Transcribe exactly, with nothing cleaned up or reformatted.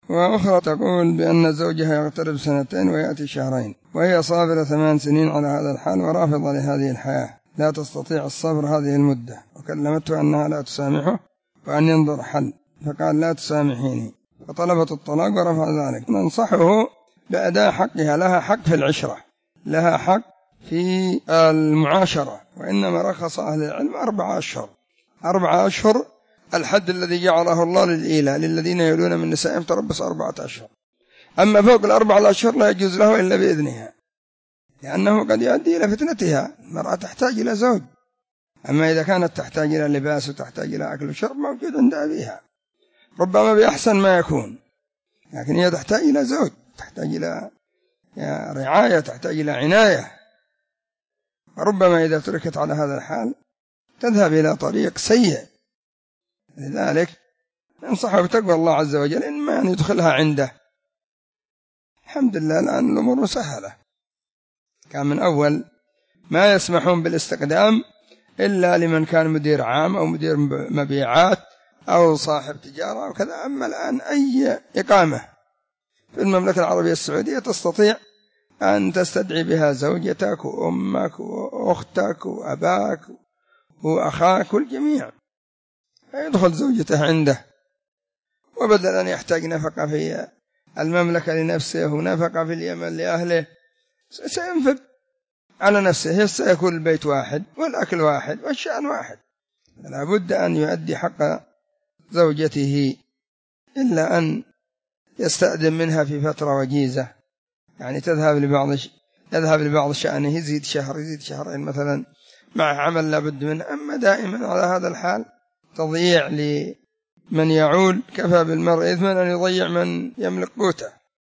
وأخرى تقول بأن زوجها يقترب سنتين ويأتي شهرين، وهي صابرة ثمان سنين على هذا الحال ورافضة لهذه الحياة، لا تستطيع الصبر هذه المدة، وكلمته أنها لا تسامحه وأن ينظر حل، فقال لا تسامحيني، فطلبت الطلاق ورفع ذلك. ننصحه بأداء حقها، لها حق في العشرة، لها حق في المعاشرة، وإنما رخص أهل العلم أربعة أشهر. أربعة أشهر الحد الذي جعله الله للإيلاء للذين يلون من نسائهم تربص أربعة أشهر. أما فوق الأربعة أشهر لا يجوز له إلا بإذنها، لأنه قد يؤدي إلى فتنتها. المرأة تحتاج إلى زوج، أما إذا كانت تحتاج إلى لباس وتحتاج إلى أكل وشرب موجود عند أبيها ربما بأحسن ما يكون، لكن هي تحتاج إلى زوج، تحتاج إلى رعاية، تحتاج إلى عناية. وربما إذا تركت على هذا الحال تذهب إلى طريق سيء. لذلك ننصحه بتقوى الله عز وجل، إنما أن يدخلها عنده. الحمد لله الآن الأمور مسهلة، كان من أول ما يسمحون بالاستقدام إلا لمن كان مدير عام أو مدير مبيعات أو صاحب تجارة أو كذا. أما الآن أي إقامة في المملكة العربية السعودية تستطيع أن تستدعي بها زوجتك وأمك وأختك وأباك وأخاك والجميع، فيدخل زوجته عنده، وبدل أن يحتاج نفقة في المملكة لنفسه ونفقة في اليمن لأهله سينفق على نفسه، سيكون البيت واحد والأكل واحد والشأن واحد. لا بد أن يؤدي حق زوجته، إلا أن يستأذن منها في فترة وجيزة، يعني تذهب لبعض يذهب لبعض شأنه، يزيد شهر يزيد شهرين مثلا مع عمل لا بد منه. أما دائما على هذا الحال تضييع لمن يعول، كفى بالمرء إثما أن يضيع من يملك قوته.